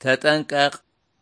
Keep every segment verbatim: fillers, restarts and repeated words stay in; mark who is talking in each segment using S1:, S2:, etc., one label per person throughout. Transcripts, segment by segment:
S1: ተጠንቀቕ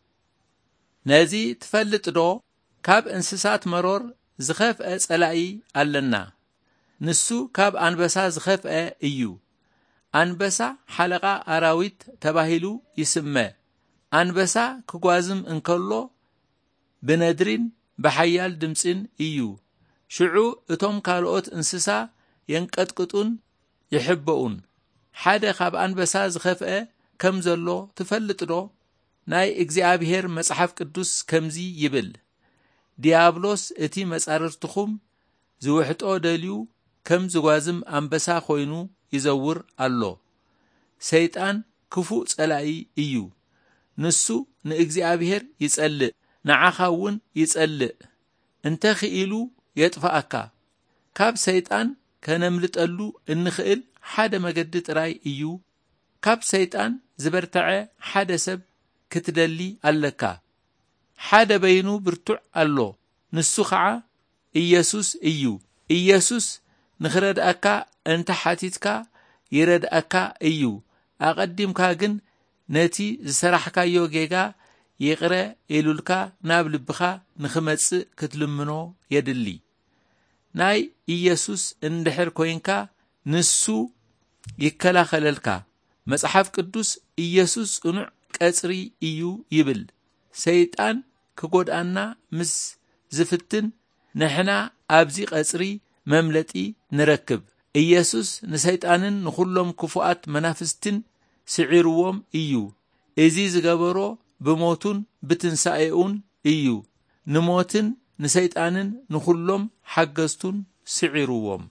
S1: ነዚ ትፈልጥ ዶ ካብ እንስሳት መሮር ዝኸፍአ ጸላኢ ኣለና ንሱ ካብ አንበሳ ዝኸፍአ እዩ አንበሳ ሓለቓ አራዊት ተባሂሉ ይስመ አንበሳ ክጓዝም እንከሎ ብነድሪን በሓያል ድምፅን እዩ ሽዑ እቶም ካልኦት እንስሳ የንቀጥቅጡን ይሕበኡን ሓደ ካብ አንበሳ ዝኸፍአ ከም ዘሎ ትፈልጥ ዶ ናይ እግዚአብሔር መጽሐፍ ቅዱስ ከምዚ ይብል ዲያብሎስ እቲ መጻርርትኹም ዝውሕጦ ደልዩ ከም ዝጓዝም አንበሳ ኮይኑ ይዘውር ኣሎ ሰይጣን ክፉእ ጸላኢ እዩ ንሱ ንእግዚአብሔር ይጸልእ ንዓኻውን ይጸልእ እንተ ኽኢሉ የጥፋአካ ካብ ሰይጣን ከነምልጠሉ እንኽእል ሓደ መገዲ ጥራይ እዩ ካብ ሰይጣን ዝበርተዐ ሓደ ሰብ ክትደሊ ኣለካ ሓደ በይኑ ብርቱዕ ኣሎ ንሱ ከዓ ኢየሱስ እዩ ኢየሱስ ንኽረድአካ እንተ ሓቲትካ ይረድአካ እዩ ኣቐዲምካ ግን ነቲ ዝሰራሕካዮ ጌጋ ይቕረ ኢሉልካ ናብ ልብኻ ንኽመጽእ ክትልምኖ የድሊ ናይ ኢየሱስ እንድሕር ኮይንካ ንሱ ይከላኸለልካ መጽሐፍ ቅዱስ ኢየሱስ ጽኑዕ ቀጽሪ እዩ ይብል ሰይጣን ክጎድአና ምስ ዝፍትን ንሕና ኣብዚ ቀጽሪ መምለጢ ንረክብ ኢየሱስ ንሰይጣንን ንኹሎም ክፉኣት መናፍስትን ስዒርዎም እዩ እዚ ዝገበሮ ብሞቱን ብትንሣኤኡን እዩ ንሞትን ንሰይጣንን ንኹሎም ሓገዝቱን ስዒርዎም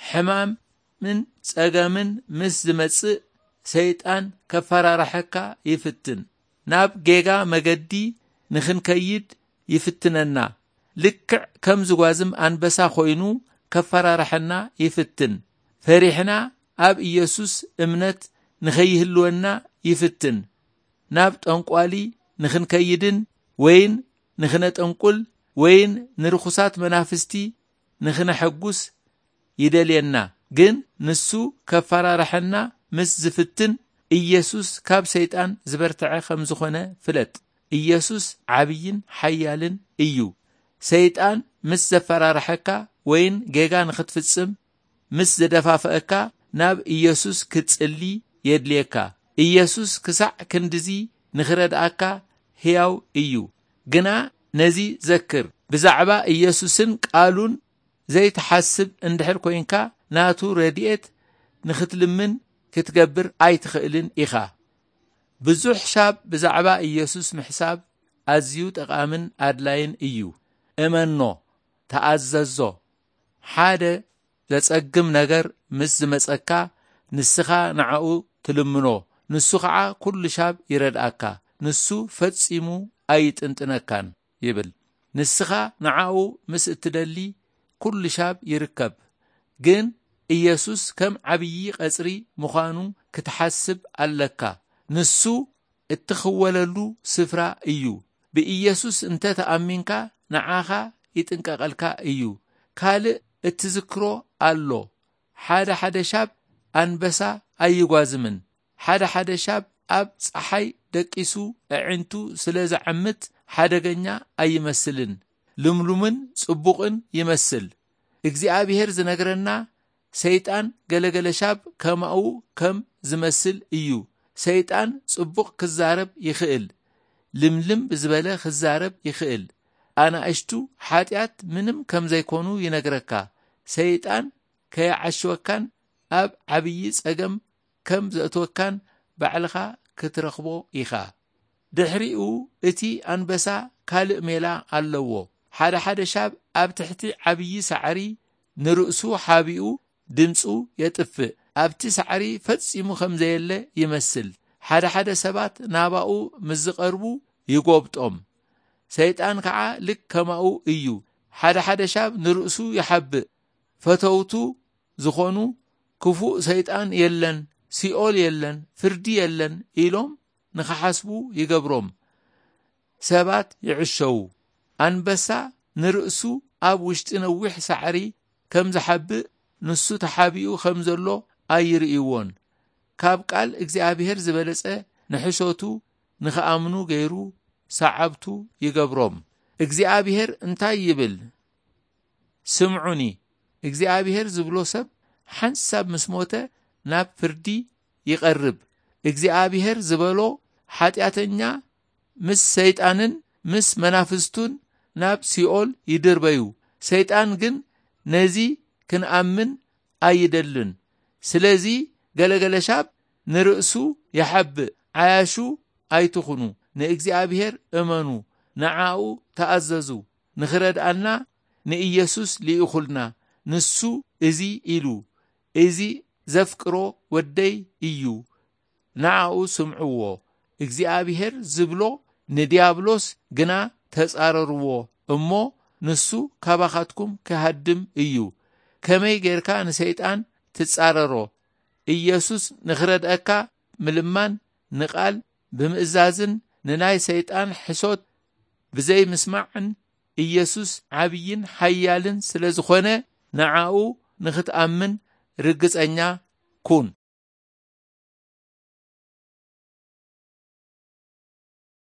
S1: ሕማምን ጸገምን ምስ ዝመጽእ ሰይጣን ከፈራርሐካ ይፍትን ናብ ጌጋ መገዲ ንኽንከይድ ይፍትነና ልክዕ ከም ዝጓዝም አንበሳ ኮይኑ ከፈራርሐና ይፍትን ፈሪሕና ኣብ ኢየሱስ እምነት ንኸይህልወና ይፍትን ናብ ጠንቋሊ ንኽንከይድን ወይን ንኽነጠንቁል ወይን ንርኹሳት መናፍስቲ ንኽነሐጉስ ይደልየና ግን ንሱ ከፈራርሐና ምስ ዝፍትን ኢየሱስ ካብ ሰይጣን ዝበርተዐ ከም ዝኾነ ፍለጥ ኢየሱስ ዓብይን ሓያልን እዩ ሰይጣን ምስ ዘፈራርሐካ ወይን ጌጋ ንኽትፍጽም ምስ ዘደፋፈአካ ናብ ኢየሱስ ክትጽሊ የድልየካ ኢየሱስ ክሳዕ ክንድዚ ንኽረድአካ ሕያው እዩ ግና ነዚ ዘክር ብዛዕባ ኢየሱስን ቃሉን ዘይተሓስብ እንድሕር ኮይንካ ናቱ ረድኤት ንኽትልምን ክትገብር ኣይትኽእልን ኢኻ ብዙሕ ሻብ ብዛዕባ ኢየሱስ ምሕሳብ ኣዝዩ ጠቓምን ኣድላይን እዩ እመኖ ተኣዘዞ ሓደ ዘጸግም ነገር ምስ ዝመጸካ ንስኻ ንዓኡ ትልምኖ ንሱ ከዓ ኩሉ ሻብ ይረድአካ ንሱ ፈጺሙ ኣይጥንጥነካን ይብል ንስኻ ንዓኡ ምስ እትደሊ ኩሉ ሻብ ይርከብ ግን ኢየሱስ ከም ዓብይ ቀጽሪ ምዃኑ ክትሓስብ ኣለካ ንሱ እትኽወለሉ ስፍራ እዩ ብኢየሱስ እንተ ተኣሚንካ ንዓኻ ይጥንቀቐልካ እዩ ካልእ እትዝክሮ ኣሎ ሓደ ሓደ ሻብ አንበሳ ኣይጓዝምን ሓደ ሓደ ሻብ ኣብ ፀሓይ ደቂሱ ኣዕንቱ ስለ ዘዓምት ሓደገኛ ኣይመስልን ልምሉምን ጽቡቕን ይመስል እግዚአብሔር ዝነግረና ሰይጣን ገለገለ ሻብ ከማኡ ከም ዝመስል እዩ ሰይጣን ጽቡቕ ክዛረብ ይኽእል ልምልም ብዝበለ ክዛረብ ይኽእል ኣናእሽቱ ሓጢአት ምንም ከም ዘይኮኑ ይነግረካ ሰይጣን ከይዓሽወካን ኣብ ዓብይ ጸገም ከም ዘእትወካን ባዕልኻ ክትረኽቦ ኢኻ ድሕሪኡ እቲ አንበሳ ካልእ ሜላ ኣለዎ ሓደ ሓደ ሻብ ኣብ ትሕቲ ዓብይ ሳዕሪ ንርእሱ ሓቢኡ ድምፁ የጥፍእ ኣብቲ ሳዕሪ ፈጺሙ ከም ዘየለ ይመስል ሓደ ሓደ ሰባት ናባኡ ምስ ዝቐርቡ ይጎብጦም ሰይጣን ከዓ ልክ ከማኡ እዩ ሓደ ሓደ ሻብ ንርእሱ ይሓብእ ፈተውቱ ዝኾኑ ክፉእ ሰይጣን የለን ሲኦል የለን ፍርዲ የለን ኢሎም ንኸሓስቡ ይገብሮም ሰባት ይዕሸው አንበሳ ንርእሱ ኣብ ውሽጢ ነዊሕ ሳዕሪ ከም ዝሓብእ ንሱ ተሓቢኡ ከም ዘሎ ኣይርእይዎን ካብ ቃል እግዚአብሔር ዝበለጸ ንሕሾቱ ንኸኣምኑ ገይሩ ሰዓብቱ ይገብሮም። እግዚአብሔር እንታይ ይብል? ስምዑኒ። እግዚአብሔር ዝብሎ ሰብ ሓንሳብ ምስ ሞተ ናብ ፍርዲ ይቐርብ። እግዚአብሔር ዝበሎ ኃጢአተኛ ምስ ሰይጣንን ምስ መናፍስቱን ናብ ሲኦል ይድርበዩ። ሰይጣን ግን ነዚ ክንኣምን ኣይደልን። ስለዚ ገለገለ ሻብ ንርእሱ ይሓብእ። ዓያሹ ኣይትኹኑ። ንእግዚአብሔር እመኑ፣ ንዓኡ ተኣዘዙ። ንኽረድአና ንኢየሱስ ሊኢኹልና። ንሱ እዚ ኢሉ እዚ ዘፍቅሮ ወደይ እዩ፣ ንዓኡ ስምዕዎ። እግዚአብሔር ዝብሎ ንዲያብሎስ ግና ተጻረርዎ እሞ ንሱ ካባኻትኩም ክሃድም እዩ። ከመይ ጌርካ ንሰይጣን ትጻረሮ? ኢየሱስ ንኽረድአካ ምልማን ንቓል ብምእዛዝን ንናይ ሰይጣን ሕሶት ብዘይ ምስማዕን ኢየሱስ ዓብይን ሓያልን ስለ ዝኾነ ንዓኡ ንኽትኣምን ርግጸኛ ኩን።